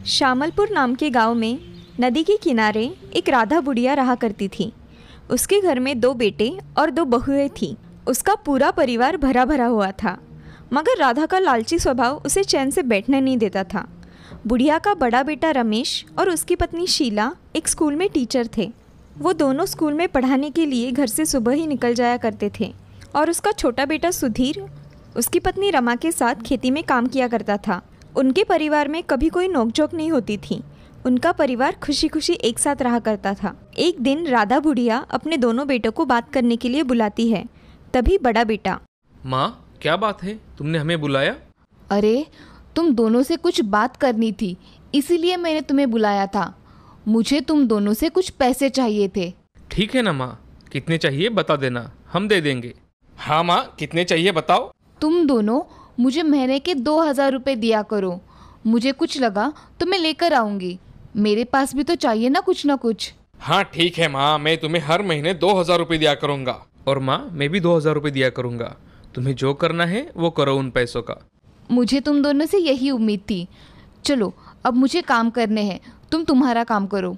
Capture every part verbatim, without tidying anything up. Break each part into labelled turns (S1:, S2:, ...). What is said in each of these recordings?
S1: श्यामलपुर नाम के गांव में नदी के किनारे एक राधा बुढ़िया रहा करती थी। उसके घर में दो बेटे और दो बहुएं थीं। उसका पूरा परिवार भरा भरा हुआ था, मगर राधा का लालची स्वभाव उसे चैन से बैठने नहीं देता था। बुढ़िया का बड़ा बेटा रमेश और उसकी पत्नी शीला एक स्कूल में टीचर थे। वो दोनों स्कूल में पढ़ाने के लिए घर से सुबह ही निकल जाया करते थे और उसका छोटा बेटा सुधीर उसकी पत्नी रमा के साथ खेती में काम किया करता था। उनके परिवार में कभी कोई नोकझोंक नहीं होती थी। उनका परिवार खुशी खुशी एक साथ रहा करता था। एक दिन राधा बुढ़िया अपने दोनों बेटों को बात करने के लिए बुलाती है। तभी बड़ा बेटा,
S2: माँ क्या बात है, तुमने हमें बुलाया?
S3: अरे तुम दोनों से कुछ बात करनी थी, इसीलिए मैंने तुम्हें बुलाया था। मुझे तुम दोनों से कुछ पैसे चाहिए थे।
S2: ठीक है ना माँ, कितने चाहिए बता देना, हम दे देंगे। हाँ माँ, कितने चाहिए बताओ।
S3: तुम दोनों मुझे महीने के दो हजार रुपये दिया करो। मुझे कुछ लगा तो मैं लेकर आऊँगी। मेरे पास भी तो चाहिए ना कुछ ना कुछ।
S2: हाँ ठीक है माँ, मैं तुम्हें हर महीने दो हजार रुपये दिया करूँगा। और माँ मैं भी दो हजार रुपये दिया करूँगा। तुम्हें जो करना है वो करो उन पैसों का।
S3: मुझे तुम दोनों से यही उम्मीद थी। चलो अब मुझे काम करने हैं, तुम तुम्हारा काम करो।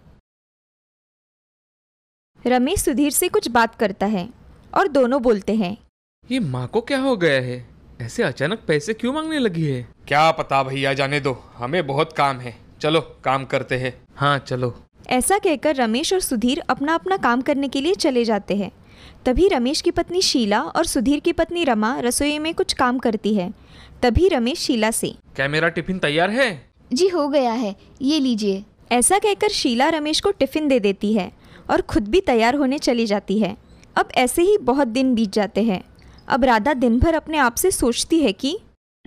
S1: रमेश सुधीर से कुछ बात करता है और दोनों बोलते हैं,
S2: ये माँ को क्या हो गया है, ऐसे अचानक पैसे क्यों मांगने लगी है? क्या पता भैया, जाने दो, हमें बहुत काम है, चलो काम करते हैं। हाँ चलो।
S1: ऐसा कहकर रमेश और सुधीर अपना अपना काम करने के लिए चले जाते हैं। तभी रमेश की पत्नी शीला और सुधीर की पत्नी रमा रसोई में कुछ काम करती है। तभी रमेश शीला से,
S2: क्या मेरा टिफिन तैयार है?
S3: जी हो गया है, ये लीजिए।
S1: ऐसा कहकर शीला रमेश को टिफिन दे देती है और खुद भी तैयार होने चली जाती है। अब ऐसे ही बहुत दिन बीत जाते हैं। अब राधा दिन भर अपने आप से सोचती है कि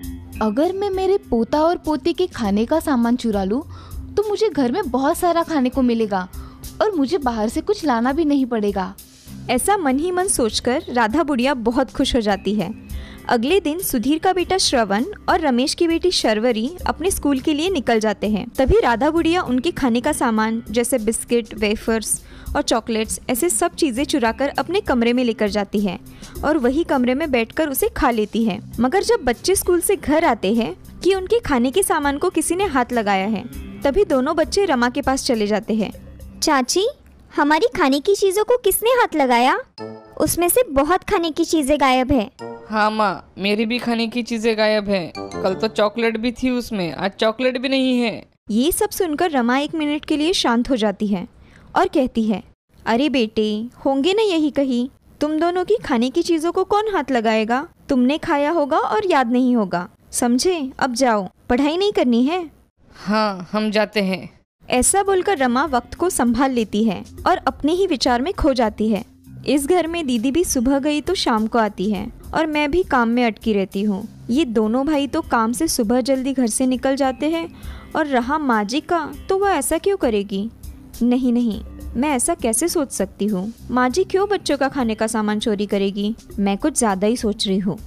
S3: अगर मैं मेरे पोता और पोती के खाने का सामान चुरा लूं, तो मुझे घर में बहुत सारा खाने को मिलेगा और मुझे बाहर से कुछ लाना भी नहीं पड़ेगा।
S1: ऐसा मन ही मन सोचकर राधा बुढ़िया बहुत खुश हो जाती है। अगले दिन सुधीर का बेटा श्रवण और रमेश की बेटी शर्वरी अपने स्कूल के लिए निकल जाते हैं। तभी राधा बुढ़िया उनके खाने का सामान जैसे बिस्किट, वेफर्स और चॉकलेट्स ऐसे सब चीजें चुराकर अपने कमरे में लेकर जाती है और वही कमरे में बैठकर उसे खा लेती है। मगर जब बच्चे स्कूल से घर आते हैं कि उनके खाने के सामान को किसी ने हाथ लगाया है, तभी दोनों बच्चे रमा के पास चले जाते हैं।
S4: चाची, हमारी खाने की चीजों को किसने हाथ लगाया? उसमें से बहुत खाने की चीजें गायब है।
S5: हाँ माँ, मेरी भी खाने की चीजें गायब हैं। कल तो चॉकलेट भी थी उसमें, आज चॉकलेट भी नहीं है।
S1: ये सब सुनकर रमा एक मिनट के लिए शांत हो जाती है और कहती है, अरे बेटे, होंगे ना यही कहीं। तुम दोनों की खाने की चीजों को कौन हाथ लगाएगा? तुमने खाया होगा और याद नहीं होगा, समझे? अब जाओ, पढ़ाई नहीं करनी है।
S5: हाँ हम जाते हैं।
S1: ऐसा बोलकर रमा वक्त को संभाल लेती है और अपने ही विचार में खो जाती है। इस घर में दीदी भी सुबह गई तो शाम को आती है और मैं भी काम में अटकी रहती हूँ। ये दोनों भाई तो काम से सुबह जल्दी घर से निकल जाते हैं और रहा माँ जी का, तो वह ऐसा क्यों करेगी? नहीं नहीं, मैं ऐसा कैसे सोच सकती हूँ? माँ जी क्यों बच्चों का खाने का सामान चोरी करेगी? मैं कुछ ज़्यादा ही सोच रही हूँ।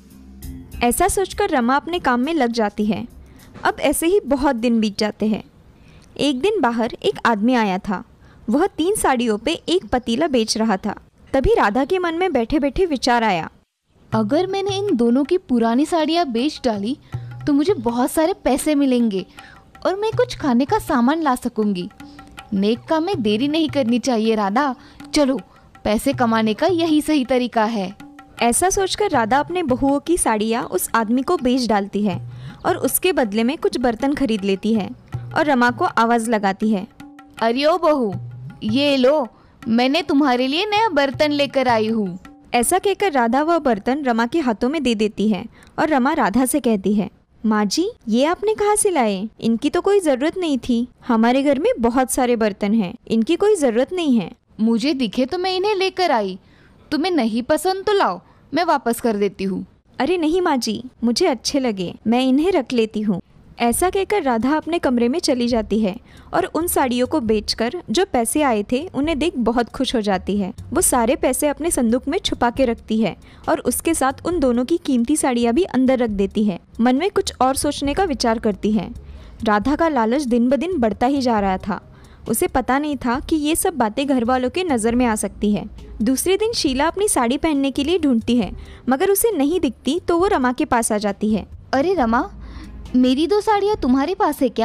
S1: ऐसा सोचकर रमा अपने काम में लग जाती है। अब ऐसे ही बहुत दिन बीत जाते हैं। एक दिन बाहर एक आदमी आया था। वह तीन साड़ियों पे एक पतीला बेच रहा था। तभी राधा के मन में बैठे बैठे विचार आया,
S3: अगर मैंने इन दोनों की पुरानी साड़ियाँ बेच डाली तो मुझे बहुत सारे पैसे मिलेंगे और मैं कुछ खाने का सामान ला सकूंगी। नेक काम में देरी नहीं करनी चाहिए राधा, चलो पैसे कमाने का यही सही तरीका है।
S1: ऐसा सोचकर राधा अपने बहुओं की साड़ियाँ उस आदमी को बेच डालती है और उसके बदले में कुछ बर्तन खरीद लेती है और रमा को आवाज लगाती है,
S3: अरे ओ बहू, ये लो, मैंने तुम्हारे लिए नया बर्तन लेकर आई हूँ।
S1: ऐसा कहकर राधा वह बर्तन रमा के हाथों में दे देती है और रमा राधा से कहती है, माँ जी, ये आपने कहाँ से लाए? इनकी तो कोई जरूरत नहीं थी। हमारे घर में बहुत सारे बर्तन हैं, इनकी कोई जरूरत नहीं है।
S3: मुझे दिखे तो मैं इन्हें लेकर आई। तुम्हें नहीं पसंद तो लाओ, मैं वापस कर देती हूँ।
S1: अरे नहीं माँ जी, मुझे अच्छे लगे, मैं इन्हें रख लेती हूँ। ऐसा कहकर राधा अपने कमरे में चली जाती है और उन साड़ियों को बेचकर जो पैसे आए थे उन्हें देख बहुत खुश हो जाती है। वो सारे पैसे अपने संदूक में छुपा के रखती है और उसके साथ उन दोनों की कीमती साड़ियाँ भी अंदर रख देती है। मन में कुछ और सोचने का विचार करती है। राधा का लालच दिन ब दिन बढ़ता ही जा रहा था। उसे पता नहीं था कि ये सब बातें घर वालों के नज़र में आ सकती है। दूसरे दिन शीला अपनी साड़ी पहनने के लिए ढूंढती है, मगर उसे नहीं दिखती तो वो रमा के पास आ जाती है।
S3: अरे रमा, मेरी दो साड़ियाँ तुम्हारे पास है क्या?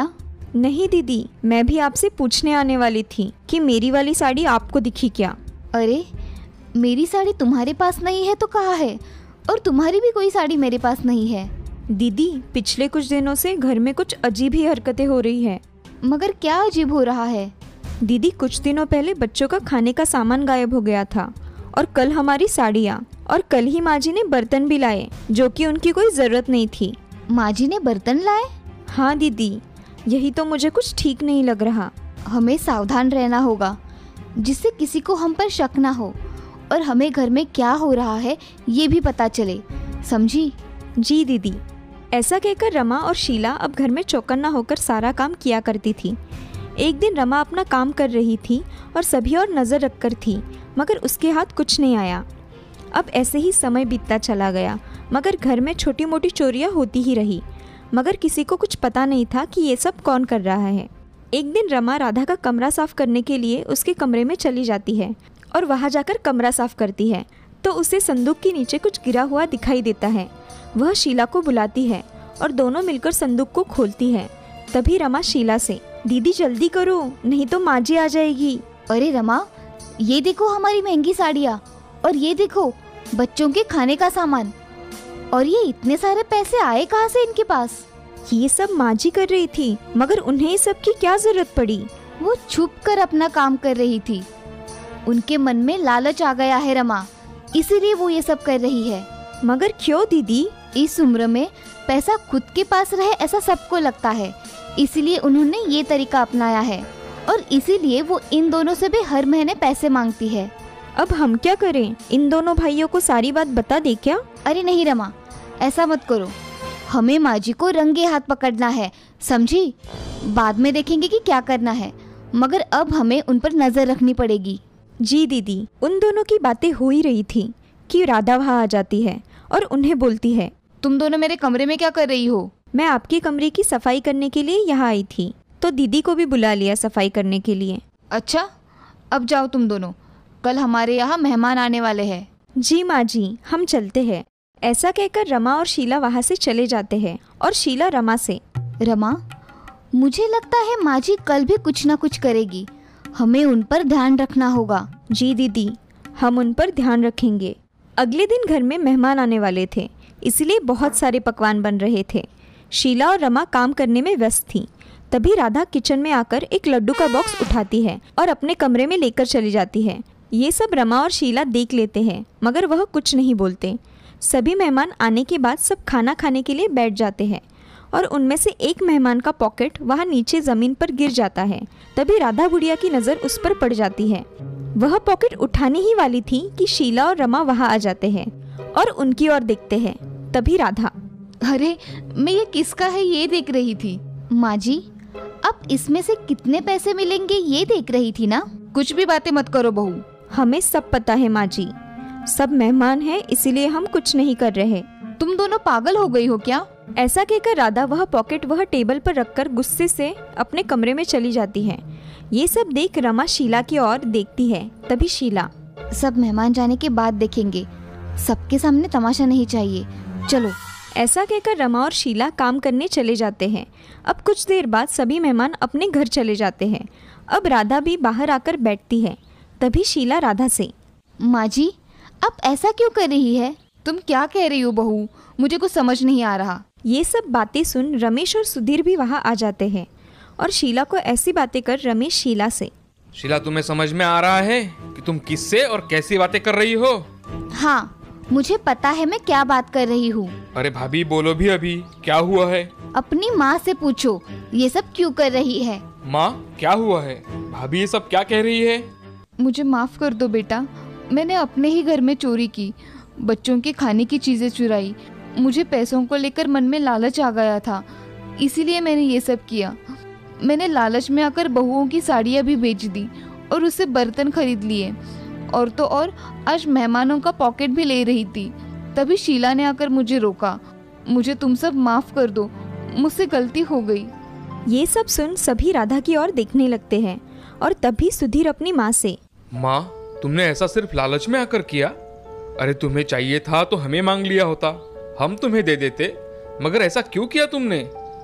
S1: नहीं दीदी, मैं भी आपसे पूछने आने वाली थी कि मेरी वाली साड़ी आपको दिखी क्या।
S3: अरे मेरी साड़ी तुम्हारे पास नहीं है तो कहाँ है, और तुम्हारी भी कोई साड़ी मेरे पास नहीं है।
S1: दीदी पिछले कुछ दिनों से घर में कुछ अजीब ही हरकतें हो रही है।
S3: मगर क्या अजीब हो रहा है?
S1: दीदी कुछ दिनों पहले बच्चों का खाने का सामान गायब हो गया था, और कल हमारी साड़ियाँ, और कल ही माँ जी ने बर्तन भी लाए जो कि उनकी कोई ज़रूरत नहीं थी।
S3: माँ जी ने बर्तन लाए?
S1: हाँ दीदी, यही तो मुझे कुछ ठीक नहीं लग रहा।
S3: हमें सावधान रहना होगा जिससे किसी को हम पर शक ना हो, और हमें घर में क्या हो रहा है ये भी पता चले, समझी?
S1: जी दीदी। ऐसा कहकर रमा और शीला अब घर में चौकन्ना होकर सारा काम किया करती थी। एक दिन रमा अपना काम कर रही थी और सभी और नज़र रखकर थी, मगर उसके हाथ कुछ नहीं आया। अब ऐसे ही समय बीतता चला गया, मगर घर में छोटी मोटी चोरियां होती ही रही, मगर किसी को कुछ पता नहीं था कि ये सब कौन कर रहा है। एक दिन रमा राधा का कमरा साफ करने के लिए उसके कमरे में चली जाती है और वहाँ जाकर कमरा साफ करती है तो उसे संदूक के नीचे कुछ गिरा हुआ दिखाई देता है। वह शीला को बुलाती है और दोनों मिलकर संदूक को खोलती है। तभी रमा शीला से, दीदी जल्दी करो नहीं तो माँ जी आ जाएगी।
S3: अरे रमा, ये देखो हमारी महंगी साड़ियाँ, और ये देखो बच्चों के खाने का सामान, और ये इतने सारे पैसे आए कहाँ से इनके पास?
S1: ये सब माँ जी कर रही थी, मगर उन्हें सब की क्या जरूरत पड़ी?
S3: वो छुप कर अपना काम कर रही थी। उनके मन में लालच आ गया है रमा, इसीलिए वो ये सब कर रही है।
S1: मगर क्यों दीदी?
S3: इस उम्र में पैसा खुद के पास रहे ऐसा सबको लगता है, इसीलिए उन्होंने ये तरीका अपनाया है, और इसीलिए वो इन दोनों से भी हर महीने पैसे मांगती है।
S1: अब हम क्या करें? इन दोनों भाइयों को सारी बात बता दे क्या?
S3: अरे नहीं रमा, ऐसा मत करो। हमें माँ जी को रंगे हाथ पकड़ना है, समझी? बाद में देखेंगे कि क्या करना है, मगर अब हमें उन पर नजर रखनी पड़ेगी।
S1: जी दीदी। उन दोनों की बातें हो ही रही थी कि राधा वहाँ आ जाती है और उन्हें बोलती है,
S3: तुम दोनों मेरे कमरे में क्या कर रही हो?
S1: मैं आपके कमरे की सफाई करने के लिए यहाँ आई थी, तो दीदी को भी बुला लिया सफाई करने के लिए।
S3: अच्छा, अब जाओ तुम दोनों, कल हमारे यहाँ मेहमान आने वाले हैं।
S1: जी माँ जी, हम चलते हैं। ऐसा कहकर रमा और शीला वहाँ से चले जाते हैं और शीला रमा से,
S3: रमा, मुझे लगता है माँ जी कल भी कुछ ना कुछ करेगी, हमें उन पर ध्यान रखना होगा।
S1: जी दीदी, हम उन पर ध्यान रखेंगे। अगले दिन घर में मेहमान आने वाले थे, इसलिए बहुत सारे पकवान बन रहे थे। शीला और रमा काम करने में व्यस्त थी। तभी राधा किचन में आकर एक लड्डू का बॉक्स उठाती है और अपने कमरे में लेकर चली जाती है। ये सब रमा और शीला देख लेते हैं, मगर वह कुछ नहीं बोलते। सभी मेहमान आने के बाद सब खाना खाने के लिए बैठ जाते हैं और उनमें से एक मेहमान का पॉकेट वहाँ नीचे ज़मीन पर गिर जाता है। तभी राधा बुढ़िया की नज़र उस पर पड़ जाती है। वह पॉकेट उठाने ही वाली थी कि शीला और रमा वहाँ आ जाते हैं और उनकी ओर देखते हैं। तभी राधा,
S3: अरे मैं ये किसका है ये देख रही थी। माँ जी, अब इसमें से कितने पैसे मिलेंगे ये देख रही थी ना। कुछ भी बातें मत करो बहू।
S1: हमें सब पता है माँ जी, सब मेहमान हैं इसीलिए हम कुछ नहीं कर रहे।
S3: तुम दोनों पागल हो गई हो क्या?
S1: ऐसा कहकर राधा वह पॉकेट वह टेबल पर रखकर गुस्से से अपने कमरे में चली जाती है। ये सब देख रमा शीला की ओर देखती है। तभी शीला,
S3: सब मेहमान जाने के बाद देखेंगे, सबके सामने तमाशा नहीं चाहिए, चलो।
S1: ऐसा कहकर रमा और शीला काम करने चले जाते हैं। अब कुछ देर बाद सभी मेहमान अपने घर चले जाते हैं। अब राधा भी बाहर आकर बैठती है। तभी शीला राधा से,
S3: माँ जी, आप ऐसा क्यों कर रही है? तुम क्या कह रही हो बहू? मुझे कुछ समझ नहीं आ रहा।
S1: ये सब बातें सुन रमेश और सुधीर भी वहाँ आ जाते हैं और शीला को ऐसी बातें कर रमेश शीला से,
S2: शीला तुम्हें समझ में आ रहा है कि तुम किससे और कैसी बातें कर रही हो?
S3: हाँ, मुझे पता है मैं क्या बात कर रही हूँ।
S2: अरे भाभी बोलो भी, अभी क्या हुआ है?
S3: अपनी माँ से पूछो ये सब क्यों कर रही है।
S2: माँ, क्या हुआ है? भाभी ये सब क्या कह रही है?
S3: मुझे माफ कर दो बेटा, मैंने अपने ही घर में चोरी की, बच्चों के खाने की चीजें चुराई। मुझे पैसों को लेकर मन में लालच आ गया था, इसीलिए मैंने ये सब किया। मैंने लालच में आकर बहुओं की साड़ियाँ भी बेच दी और उससे बर्तन खरीद लिए, और तो और आज मेहमानों का पॉकेट भी ले रही थी। तभी शीला ने आकर मुझे रोका। मुझे तुम सब माफ कर दो, मुझसे गलती हो गई।
S1: ये सब सुन सभी राधा की ओर देखने लगते हैं और तभी सुधीर अपनी माँ से,
S2: माँ, तुमने ऐसा सिर्फ लालच में आकर किया? अरे तुम्हें चाहिए था तो हमें मांग लिया होता, हम तुम्हें दे देते, मगर ऐसा क्यों किया तुमने?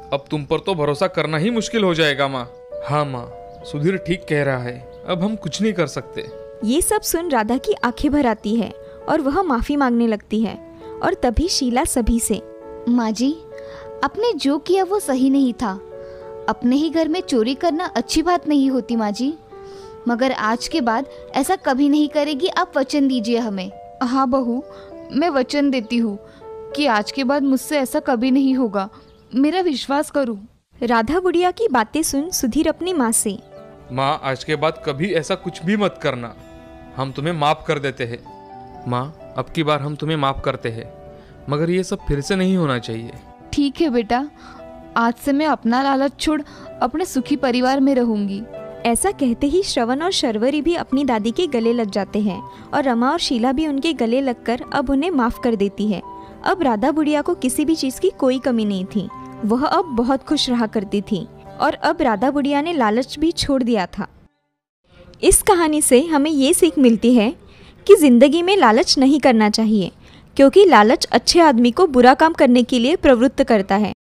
S2: अब तुम पर तो भरोसा करना ही मुश्किल हो जाएगा माँ। हाँ माँ, सुधीर ठीक कह रहा है, अब हम कुछ नहीं कर सकते।
S1: ये सब सुन राधा की आंखें भर आती है और वह माफी मांगने लगती है। और तभी शीला सभी से,
S3: माँ जी, आपने जो किया वो सही नहीं था। अपने ही घर में चोरी करना अच्छी बात नहीं होती माँ जी, मगर आज के बाद ऐसा कभी नहीं करेगी। आप वचन दीजिए हमें। हाँ बहू, मैं वचन देती हूँ कि आज के बाद मुझसे ऐसा कभी नहीं होगा। मेरा विश्वास करो।
S1: राधा बुढ़िया की बातें सुन सुधीर अपनी माँ से,
S2: माँ, आज के बाद कभी ऐसा कुछ भी मत करना, हम तुम्हें माफ कर देते हैं। माँ, अब की बार हम तुम्हें माफ करते हैं, मगर ये सब फिर से नहीं होना चाहिए।
S3: ठीक है बेटा, आज से मैं अपना लालच छोड़ अपने सुखी परिवार में रहूंगी।
S1: ऐसा कहते ही श्रवण और शर्वरी भी अपनी दादी के गले लग जाते हैं और रमा और शीला भी उनके गले लगकर अब उन्हें माफ कर देती है। अब राधा बुढ़िया को किसी भी चीज की कोई कमी नहीं थी। वह अब बहुत खुश रहा करती थी और अब राधा बुढ़िया ने लालच भी छोड़ दिया था। इस कहानी से हमें ये सीख मिलती है कि जिंदगी में लालच नहीं करना चाहिए, क्योंकि लालच अच्छे आदमी को बुरा काम करने के लिए प्रवृत्त करता है